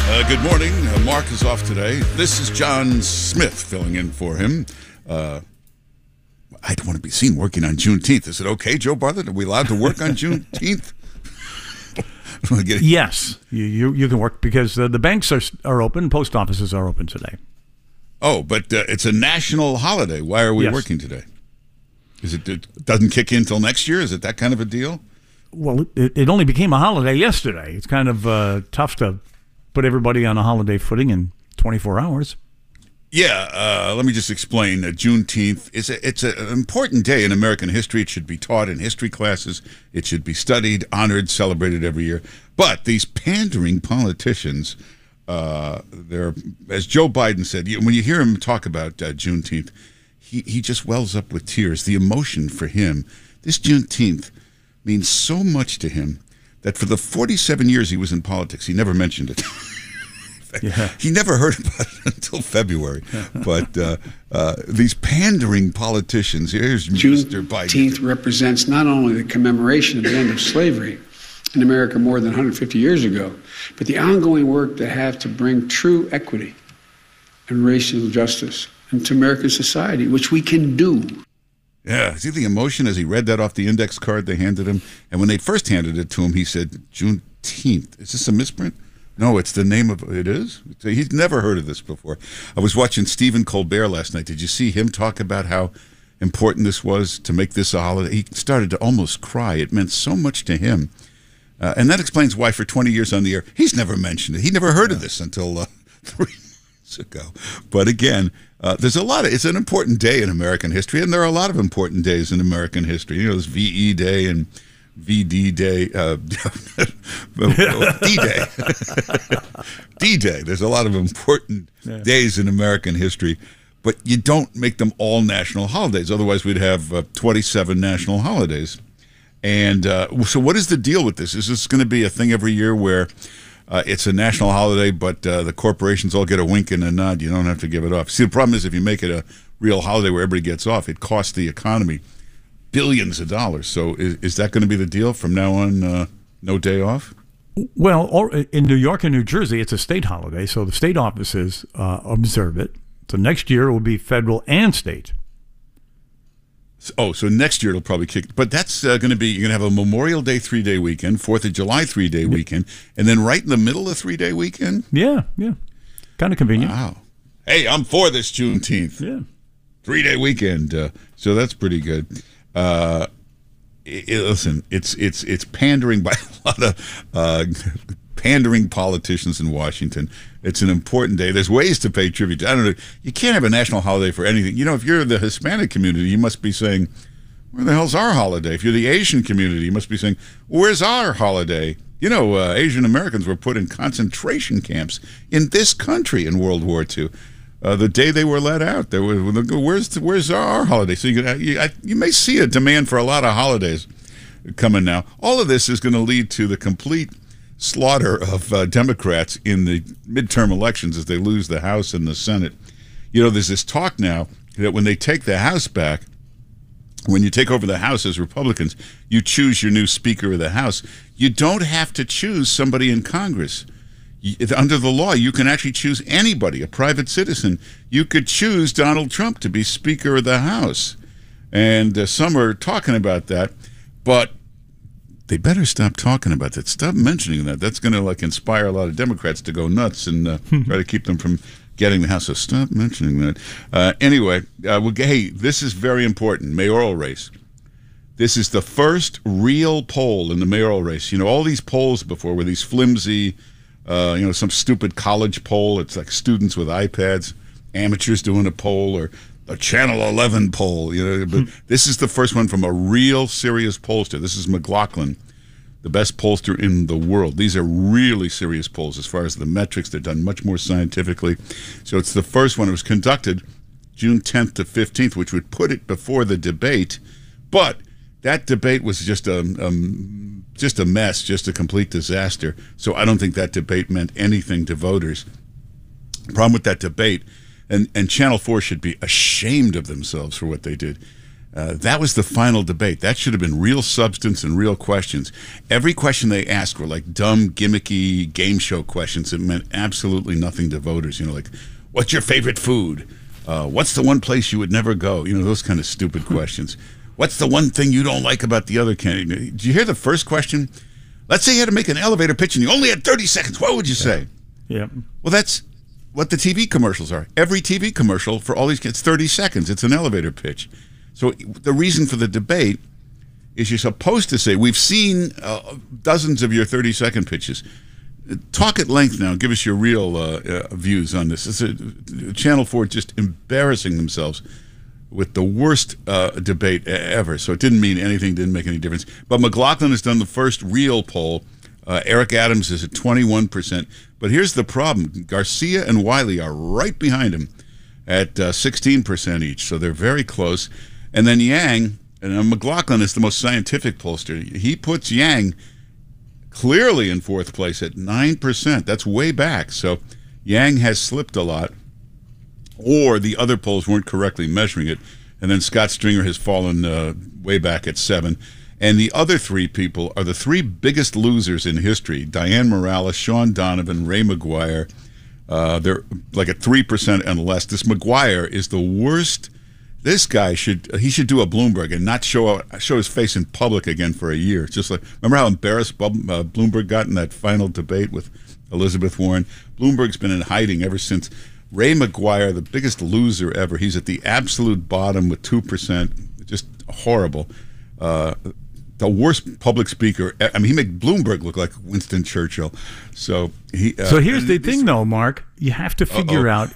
Good morning. Mark is off today. This is John Smith filling in for him. I don't want to be seen working on Juneteenth. Is it okay, Joe Bartlett? Are we allowed to work on Juneteenth? Yes, you can work because the banks are open, post offices are open today. Oh, but it's a national holiday. Why are we working today? It doesn't kick in until next year? Is it that kind of a deal? Well, it only became a holiday yesterday. It's kind of tough to put everybody on a holiday footing in 24 hours. Yeah, let me just explain. Juneteenth it's an important day in American history. It should be taught in history classes. It should be studied, honored, celebrated every year. But these pandering politicians, they're, as Joe Biden said, when you hear him talk about Juneteenth, he just wells up with tears. The emotion for him, this Juneteenth means so much to him that for the 47 years he was in politics, he never mentioned it. Yeah. He never heard about it until February. But these pandering politicians, here's Mr. Biden. Juneteenth represents not only the commemoration of the end of slavery in America more than 150 years ago, but the ongoing work to have to bring true equity and racial justice into American society, which we can do. Yeah, see the emotion as he read that off the index card they handed him? And when they first handed it to him, he said, Juneteenth. Is this a misprint? No, it's the name of it is? He's never heard of this before. I was watching Stephen Colbert last night. Did you see him talk about how important this was to make this a holiday? He started to almost cry. It meant so much to him. And that explains why for 20 years on the air, he's never mentioned it. He never heard of this until 3 months ago. But again, there's it's an important day in American history, and there are a lot of important days in American history. You know, there's VE Day and VD Day, D-Day. D-Day. There's a lot of important days in American history, but you don't make them all national holidays. Otherwise, we'd have 27 national holidays. And so what is the deal with this? Is this going to be a thing every year where it's a national holiday, but the corporations all get a wink and a nod? You don't have to give it off. See, the problem is if you make it a real holiday where everybody gets off, it costs the economy billions of dollars. So is that going to be the deal from now on, no day off? Well, or in New York and New Jersey, it's a state holiday, so the state offices observe it. So next year it will be federal and state. Oh, so next year it'll probably kick. But that's going to be, you're going to have a Memorial Day 3-day weekend, 4th of July 3-day weekend, and then right in the middle of 3-day weekend? Yeah. Kind of convenient. Wow. Hey, I'm for this Juneteenth. Yeah. 3-day weekend. So that's pretty good. Listen, it's pandering by a lot of pandering politicians in Washington. It's an important day. There's ways to pay tribute. I don't know. You can't have a national holiday for anything. You know, if you're the Hispanic community, you must be saying, where the hell's our holiday? If you're the Asian community, you must be saying, where's our holiday? You know, Asian Americans were put in concentration camps in this country in World War II. The day they were let out, there was, where's our holiday? So you may see a demand for a lot of holidays coming now. All of this is going to lead to the complete slaughter of Democrats in the midterm elections as they lose the House and the Senate. You know, there's this talk now that when they take the House back, when you take over the House as Republicans, you choose your new Speaker of the House. You don't have to choose somebody in Congress. Under the law, you can actually choose anybody, a private citizen. You could choose Donald Trump to be Speaker of the House. And some are talking about that, but they better stop talking about that. Stop mentioning that. That's going to inspire a lot of Democrats to go nuts and try to keep them from getting the House. So stop mentioning that. Anyway, hey, this is very important. Mayoral race. This is the first real poll in the mayoral race. You know, all these polls before were these flimsy, some stupid college poll. It's like students with iPads, amateurs doing a poll, or a Channel 11 poll. But this is the first one from a real serious pollster. This is McLaughlin, the best pollster in the world. These are really serious polls as far as the metrics. They're done much more scientifically. So it's the first one. It was conducted June 10th to 15th, which would put it before the debate. But that debate was just a mess, just a complete disaster. So I don't think that debate meant anything to voters. The problem with that debate, and Channel 4 should be ashamed of themselves for what they did. That was the final debate. That should have been real substance and real questions. Every question they asked were like dumb, gimmicky game show questions that meant absolutely nothing to voters. Like, what's your favorite food? What's the one place you would never go? Those kind of stupid questions. What's the one thing you don't like about the other candidate? Did you hear the first question? Let's say you had to make an elevator pitch and you only had 30 seconds. What would you say? Yeah. Well, that's what the TV commercials are. Every TV commercial for all these kids, 30 seconds. It's an elevator pitch. So the reason for the debate is you're supposed to say, we've seen dozens of your 30-second pitches. Talk at length now. Give us your real views on this. Channel 4 just embarrassing themselves with the worst debate ever. So it didn't mean anything, didn't make any difference. But McLaughlin has done the first real poll. Eric Adams is at 21%. But here's the problem. Garcia and Wiley are right behind him at 16% each. So they're very close. And then Yang, and McLaughlin is the most scientific pollster. He puts Yang clearly in fourth place at 9%. That's way back. So Yang has slipped a lot, or the other polls weren't correctly measuring it. And then Scott Stringer has fallen way back at 7%. And the other three people are the three biggest losers in history: Dianne Morales, Sean Donovan, Ray McGuire. They're like at 3% and less. This McGuire is the worst. This guy should do a Bloomberg and not show his face in public again for a year. Just like, remember how embarrassed Bloomberg got in that final debate with Elizabeth Warren? Bloomberg's been in hiding ever since. Ray McGuire, the biggest loser ever. He's at the absolute bottom with 2%. Just horrible. The worst public speaker. I mean, he made Bloomberg look like Winston Churchill. So here's the thing, though, Mark. You have to figure out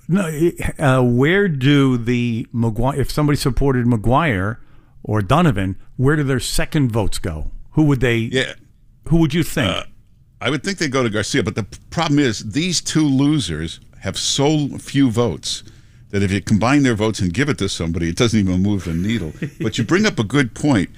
where do the McGuire, if somebody supported McGuire or Donovan, where do their second votes go? Who would they? Yeah. Who would you think? I would think they go to Garcia, but the problem is these two losers have so few votes that if you combine their votes and give it to somebody, it doesn't even move the needle. But you bring up a good point.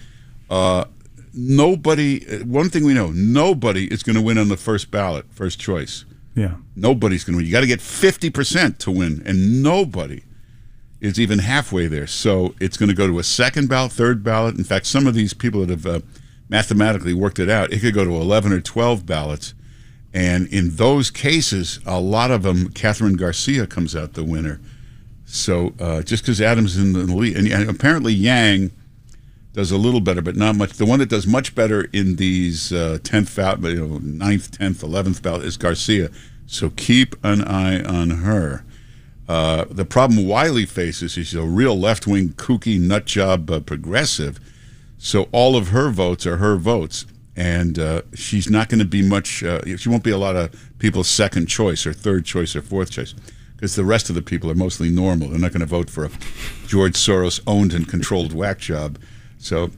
Nobody. One thing we know: nobody is going to win on the first ballot, first choice. Yeah, nobody's going to win. You got to get 50% to win, and nobody is even halfway there. So it's going to go to a second ballot, third ballot. In fact, some of these people that have mathematically worked it out, it could go to 11 or 12 ballots. And in those cases, a lot of them, Catherine Garcia comes out the winner. So just because Adams is in the lead, and apparently Yang does a little better, but not much. The one that does much better in these 10th ballot, 9th, 10th, 11th ballot is Garcia. So keep an eye on her. The problem Wiley faces is she's a real left-wing, kooky, nutjob progressive. So all of her votes are her votes. And she's not going to be much, she won't be a lot of people's second choice or third choice or fourth choice, because the rest of the people are mostly normal. They're not going to vote for a George Soros-owned and controlled whack job. So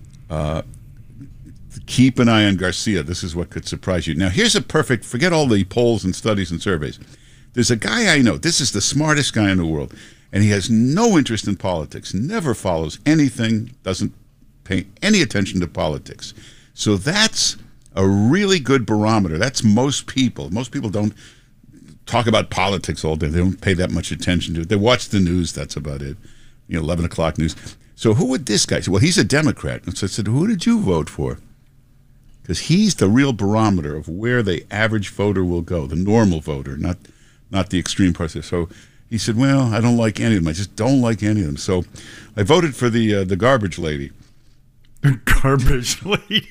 keep an eye on Garcia. This is what could surprise you. Now, here's a perfect, forget all the polls and studies and surveys. There's a guy I know, this is the smartest guy in the world, and he has no interest in politics, never follows anything, doesn't pay any attention to politics. So that's a really good barometer. That's most people. Most people don't talk about politics all day. They don't pay that much attention to it. They watch the news, that's about it. 11 o'clock news. So who would this guy say? Well, he's a Democrat. And so I said, who did you vote for? Because he's the real barometer of where the average voter will go, the normal voter, not the extreme person. So he said, well, I don't like any of them. I just don't like any of them. So I voted for the garbage lady. Garbage lady.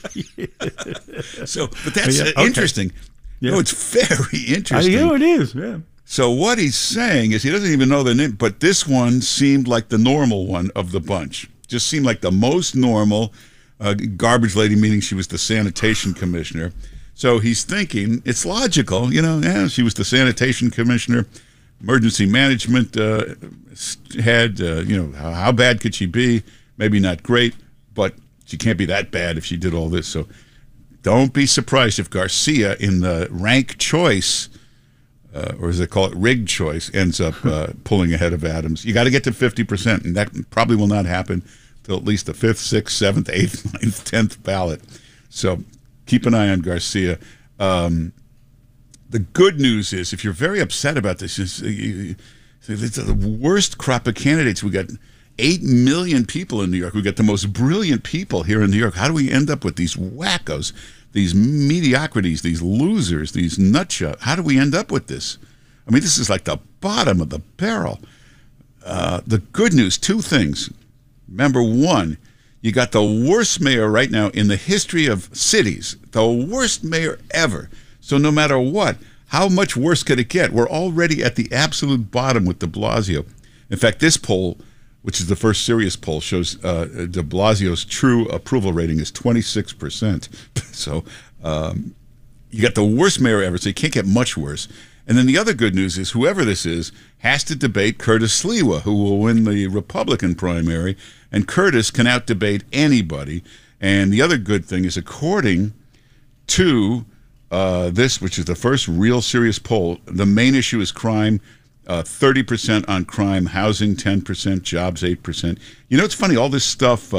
So, but that's interesting. Yeah. No, it's very interesting. I know it is, yeah. So what he's saying is he doesn't even know the name, but this one seemed like the normal one of the bunch. Just seemed like the most normal garbage lady, meaning she was the sanitation commissioner. So he's thinking, it's logical, she was the sanitation commissioner, emergency management head, how bad could she be? Maybe not great, but she can't be that bad if she did all this. So don't be surprised if Garcia in the rank choice, or as they call it, rigged choice, ends up pulling ahead of Adams. You got to get to 50%, and that probably will not happen till at least the 5th, 6th, 7th, 8th, 9th, 10th ballot. So keep an eye on Garcia. The good news is, if you're very upset about this, it's the worst crop of candidates. We got 8 million people in New York. We got the most brilliant people here in New York. How do we end up with these wackos, these mediocrities, these losers, these nutshot? How do we end up with this? I mean, this is like the bottom of the barrel. The good news, two things. Number one, you got the worst mayor right now in the history of cities, the worst mayor ever. So no matter what, how much worse could it get? We're already at the absolute bottom with de Blasio. In fact, this poll, which is the first serious poll, shows de Blasio's true approval rating is 26%. So you got the worst mayor ever, so you can't get much worse. And then the other good news is whoever this is has to debate Curtis Sliwa, who will win the Republican primary, and Curtis can out-debate anybody. And the other good thing is, according to this, which is the first real serious poll, the main issue is crime, 30% on crime, housing 10%, jobs 8%. You know, it's funny, all this stuff,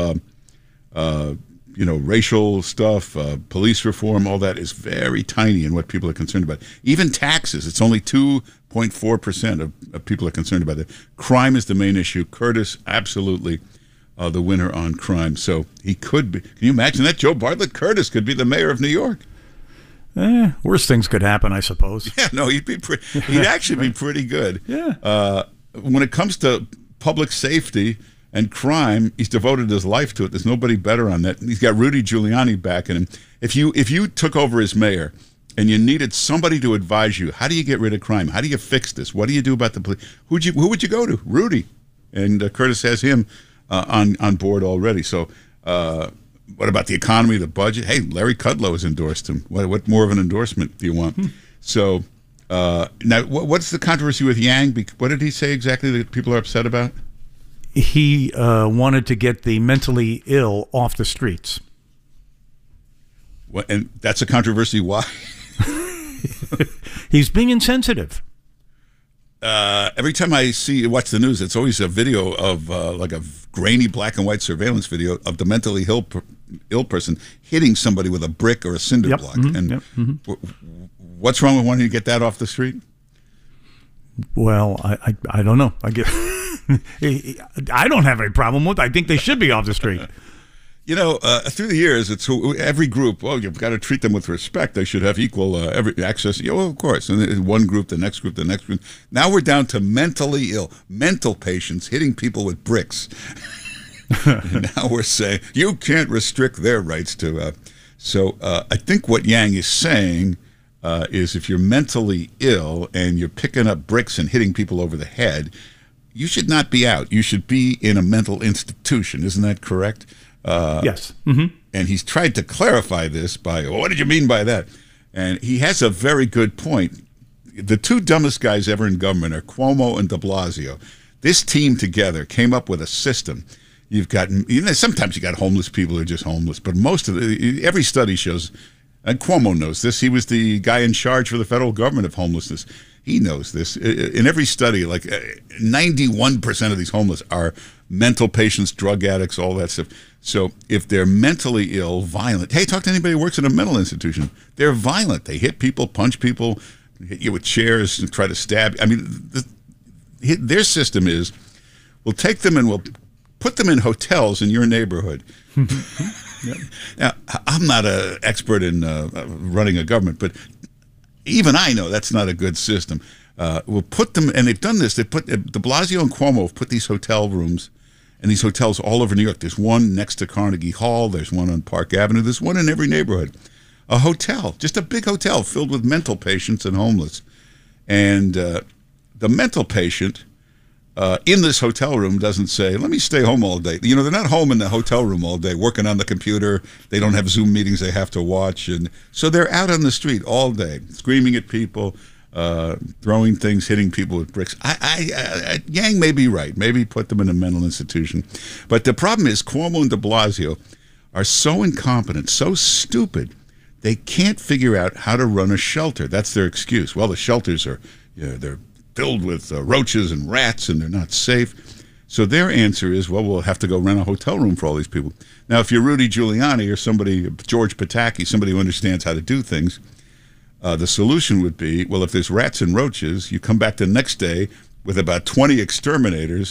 racial stuff, police reform, all that is very tiny in what people are concerned about. Even taxes, it's only 2.4% of people are concerned about it. Crime is the main issue. Curtis, absolutely the winner on crime. So he could be. Can you imagine that? Joe Bartlett Curtis could be the mayor of New York. Worse things could happen, I suppose. Yeah, no, he'd actually be pretty good. Yeah. When it comes to public safety and crime, he's devoted his life to it. There's nobody better on that. He's got Rudy Giuliani backing him. If you took over as mayor and you needed somebody to advise you, how do you get rid of crime? How do you fix this? What do you do about the police? Who would you go to? Rudy. And Curtis has him on board already. So what about the economy, the budget? Hey, Larry Kudlow has endorsed him. What more of an endorsement do you want? So now, what's the controversy with Yang? What did he say exactly that people are upset about? He wanted to get the mentally ill off the streets. And that's a controversy. Why? He's being insensitive. Every time I watch the news, it's always a video of like a grainy black and white surveillance video of the mentally ill person hitting somebody with a brick or a cinder block. And what's wrong with wanting to get that off the street? Well, I don't know. I don't have any problem with it. I think they should be off the street. You know, through the years, it's every group. Well, you've got to treat them with respect. They should have equal access. Of course. And one group, the next group, the next group. Now we're down to mentally ill, mental patients hitting people with bricks. And now we're saying you can't restrict their rights to. So I think what Yang is saying is, if you're mentally ill and you're picking up bricks and hitting people over the head, you should not be out. You should be in a mental institution. Isn't that correct? Yes. And he's tried to clarify this by, what did you mean by that? And he has a very good point. The two dumbest guys ever in government are Cuomo and de Blasio. This team together came up with a system. You've got, sometimes you got homeless people who are just homeless, but every study shows, and Cuomo knows this, he was the guy in charge for the federal government of homelessness. He knows this. In every study, like 91% of these homeless are mental patients, drug addicts, all that stuff. So if they're mentally ill, violent, hey, talk to anybody who works in a mental institution. They're violent. They hit people, punch people, hit you with chairs and try to stab. I mean, their system is, we'll take them and we'll put them in hotels in your neighborhood. Yep. Now, I'm not an expert in running a government, but even I know that's not a good system. We'll put them, and they've done this. They put de Blasio and Cuomo have put these hotel rooms and these hotels all over New York. There's one next to Carnegie Hall. There's one on Park Avenue. There's one in every neighborhood. A hotel, just a big hotel filled with mental patients and homeless. And the mental patient in this hotel room doesn't say, let me stay home all day. You know, they're not home in the hotel room all day working on the computer. They don't have Zoom meetings they have to watch. And so they're out on the street all day, screaming at people, throwing things, hitting people with bricks. Yang may be right. Maybe put them in a mental institution. But the problem is Cuomo and de Blasio are so incompetent, so stupid, they can't figure out how to run a shelter. That's their excuse. Well, the shelters are, they're filled with roaches and rats, and they're not safe. So their answer is, well, we'll have to go rent a hotel room for all these people. Now, if you're Rudy Giuliani or somebody, George Pataki, somebody who understands how to do things, the solution would be, well, if there's rats and roaches, you come back the next day with about 20 exterminators,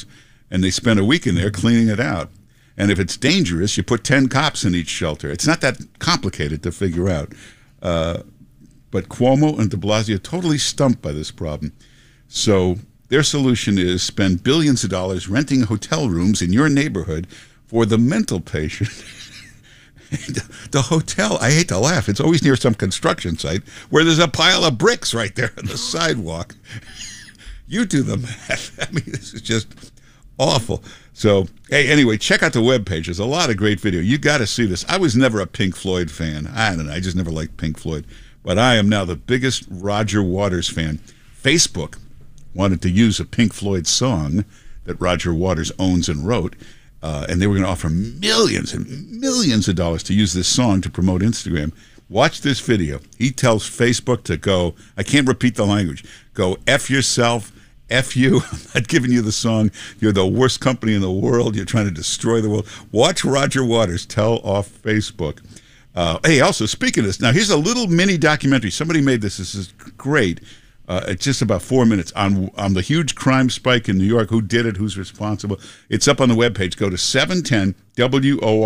and they spend a week in there cleaning it out. And if it's dangerous, you put 10 cops in each shelter. It's not that complicated to figure out. But Cuomo and de Blasio are totally stumped by this problem. So their solution is spend billions of dollars renting hotel rooms in your neighborhood for the mental patient. The hotel, I hate to laugh, it's always near some construction site where there's a pile of bricks right there on the sidewalk. You do the math. I mean, this is just awful. So, hey, anyway, check out the webpage. There's a lot of great video. You got to see this. I was never a Pink Floyd fan. I don't know. I just never liked Pink Floyd. But I am now the biggest Roger Waters fan. Facebook wanted to use a Pink Floyd song that Roger Waters owns and wrote, and they were going to offer millions and millions of dollars to use this song to promote Instagram. Watch this video. He tells Facebook to go, I can't repeat the language, go F yourself, F you. I'm not giving you the song. You're the worst company in the world. You're trying to destroy the world. Watch Roger Waters tell off Facebook. Hey, also, speaking of this, now here's a little mini documentary. Somebody made this. This is great. It's just about 4 minutes on the huge crime spike in New York. Who did it? Who's responsible? It's up on the webpage. Go to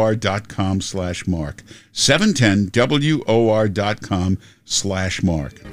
710WOR.com/Mark. 710WOR.com/Mark.